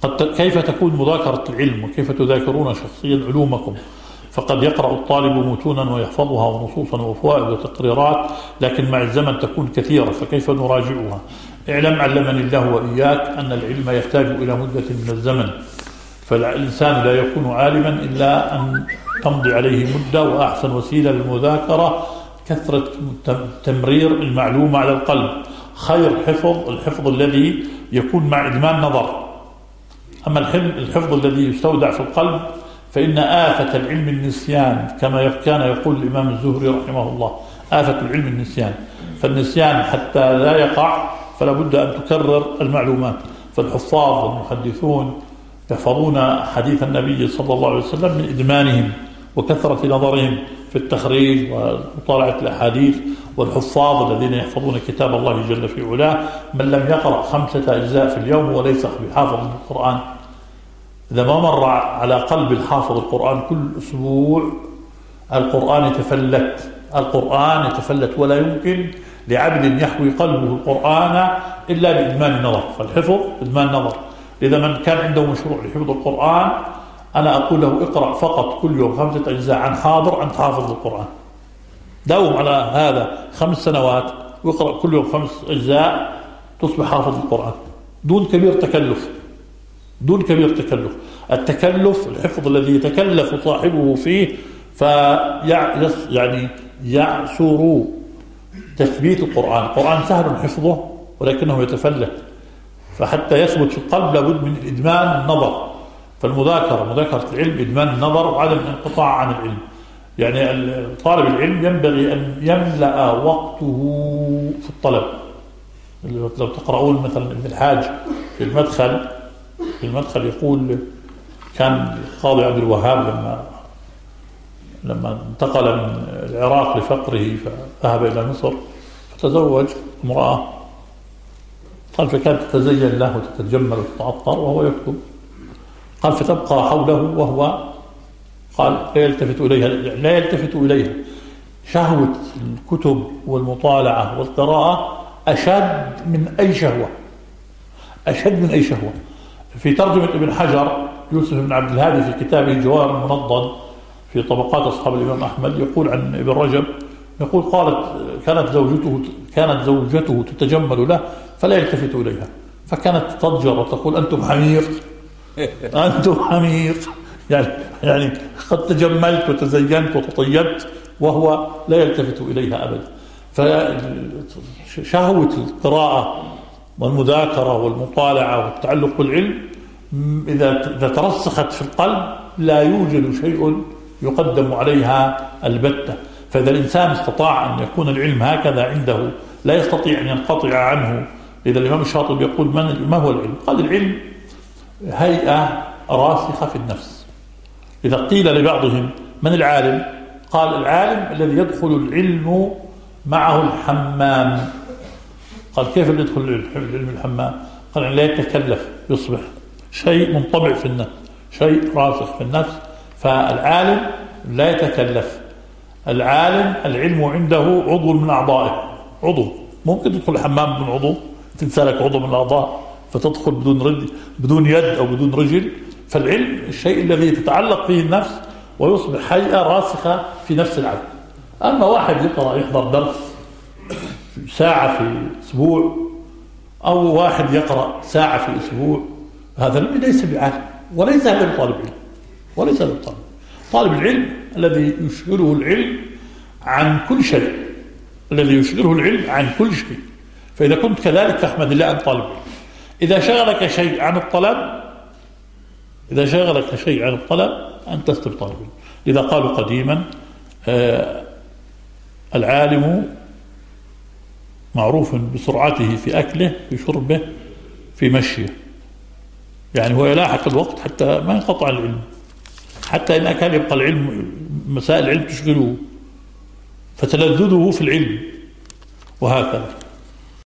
كيف تكون مذاكرة العلم وكيف تذاكرون شخصيا علومكم؟ فقد يقرأ الطالب متونا ويحفظها ونصوصا وفوائد وتقريرات، لكن مع الزمن تكون كثيرة، فكيف نراجعها؟ اعلم علمني الله وإياك أن العلم يحتاج إلى مدة من الزمن، فالإنسان لا يكون عالما إلا أن تمضي عليه مدة، وأحسن وسيلة للمذاكرة كثرة تمرير المعلومة على القلب. خير الحفظ الذي يكون مع إدمان نظر. أما الحفظ الذي يستودع في القلب فإن آفة العلم النسيان، كما كان يقول الإمام الزهري رحمه الله: آفة العلم النسيان. فالنسيان حتى لا يقع فلا بد أن تكرر المعلومات. فالحفاظ والمحدثون يحفظون حديث النبي صلى الله عليه وسلم من إدمانهم وكثرة نظرهم في التخريج ومطالعة الأحاديث. والحفاظ الذين يحفظون كتاب الله جل في علاه من لم يقرأ 5 أجزاء في اليوم وليس بحافظ القرآن، إذا ما مر على قلب الحافظ القرآن كل أسبوع القرآن يتفلت، ولا يمكن لعبد يحوي قلبه القرآن إلا بإدمان النظر. فالحفظ إدمان النظر. إذا من كان عنده مشروع لحفظ القرآن أنا أقول له: اقرأ فقط كل يوم 5 أجزاء عن حاضر أنت حافظ القرآن. داوم على هذا 5 سنوات واقرأ كل يوم 5 أجزاء تصبح حافظ القرآن دون كبير تكلف. التكلف الحفظ الذي يتكلف صاحبه فيه يعني يعسر تثبيت القرآن سهل حفظه ولكنه يتفلت، فحتى يثبت في القلب لابد من إدمان النظر. مذاكرة العلم إدمان النظر وعدم الانقطاع عن العلم. يعني طالب العلم ينبغي أن يملأ وقته في الطلب. لو تقرؤون مثلا ابن الحاج في المدخل يقول: كان القاضي عبد الوهاب لما انتقل من العراق لفقره فذهب إلى مصر فتزوج امرأة، قال فكانت تتزين له وتتجمل وتتعطر وهو يكتب، قال فتبقى حوله وهو قال لا يلتفت إليها. شهوة الكتب والمطالعة والقراءة أشد من أي شهوة. في ترجمة ابن حجر يوسف بن عبد الهادي في كتابه جواهر المنضد في طبقات أصحاب الإمام أحمد يقول عن ابن رجب، يقول: كانت زوجته تتجمل له فلا يلتفت إليها، فكانت تضجر وتقول: أنتم حمير يعني قد تجملت وتزينت وتطيبت وهو لا يلتفت إليها أبدا. فشهوة القراءة والمذاكرة والمطالعة والتعلق بالعلم إذا ترسخت في القلب لا يوجد شيء يقدم عليها البتة. فإذا الإنسان استطاع أن يكون العلم هكذا عنده لا يستطيع أن ينقطع عنه. إذا الإمام الشاطبي يقول: ما هو العلم؟ قال: العلم هيئة راسخة في النفس. إذا قيل لبعضهم: من العالم؟ قال: العالم الذي يدخل العلم معه الحمام. قال: كيف يدخل العلم الحمام؟ قال: لا يتكلف، يصبح شيء منطبع في النفس، شيء راسخ في النفس. فالعالم لا يتكلف. العلم عنده عضو من أعضائه، عضو ممكن تدخل الحمام بدون عضو، تنسى لك عضو من الأعضاء فتدخل بدون يد أو بدون رجل. فالعلم الشيء الذي تتعلق فيه النفس ويصبح هيئة راسخة في نفس العبد. أما واحد يحضر درس ساعة في أسبوع أو واحد يقرأ ساعة في أسبوع، هذا ليس بعالم وليس هذا طالب علم. طالب العلم الذي يشغله العلم عن كل شيء، فإذا كنت كذلك فاحمد الله أن طالب علم. إذا شغلك شيء عن الطلب أن تستر طالب علم. لذا قالوا قديما: العالم معروف بسرعته في أكله، في شربه، في مشيه. يعني هو يلاحق الوقت حتى ما ينقطع العلم، حتى إن أكل يبقى العلم، مسائل العلم تشغله، فتلذذه في العلم، وهكذا.